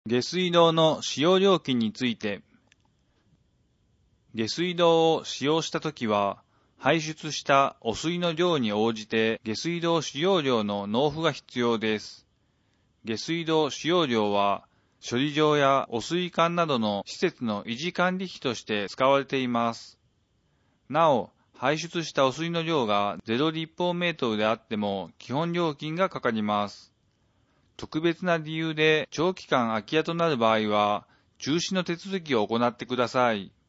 下水道の使用料金について、下水道を使用したときは、排出した汚水の量に応じて下水道使用料の納付が必要です。下水道使用料は、処理場や汚水管などの施設の維持管理費として使われています。なお、排出した汚水の量が0立方メートルであっても基本料金がかかります。特別な理由で長期間空き家となる場合は、中止の手続きを行ってください。